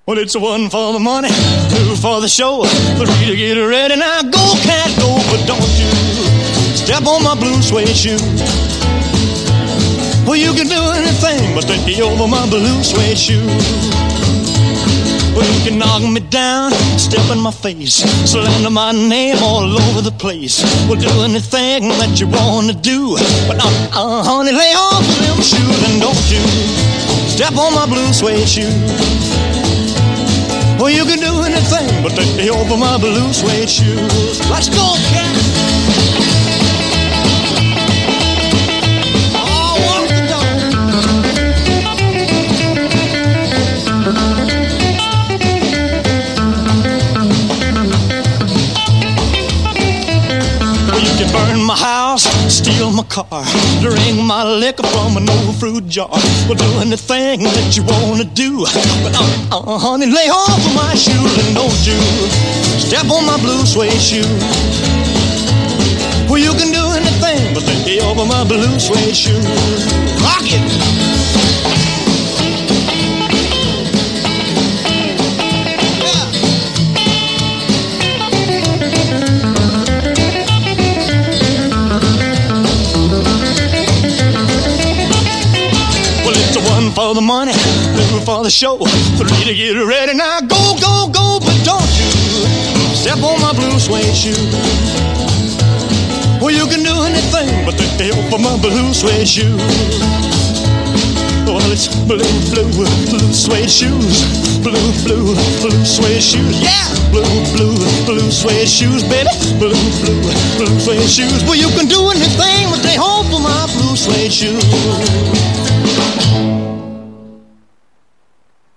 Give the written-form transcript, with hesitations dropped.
Well, it's one for the money, two for the show, three to get ready. Now go, cat, go, but don't you step on my blue suede shoe. Well, you can do anything but take over my blue suede shoe. Well, you can knock me down, step in my face, slander my name all over the place. Well, do anything that you want to do, but honey, lay off them shoes and don't you step on my blue suede shoe. Well, you can do anything but take me over my blue suede shoes. Let's go, cat. Oh, walk the dog. Well, you can burn my house, steal my car, drink my liquor from an old fruit jar. Well, do anything that you wanna do, but honey, lay off of my shoes and don't you step on my blue suede shoe. Well, you can do anything but lay over my blue suede shoe. Rock it. One for the money, two for the show, three to get ready. Now go, go, go, but don't you step on my blue suede shoe. Well, you can do anything but take over my blue suede shoe. Well, it's blue, blue, blue suede shoes. Blue, blue, blue suede shoes. Yeah, blue, blue, blue suede shoes, baby. Blue, blue, blue suede shoes. Well, you can do anything but take over my blue suede shoes.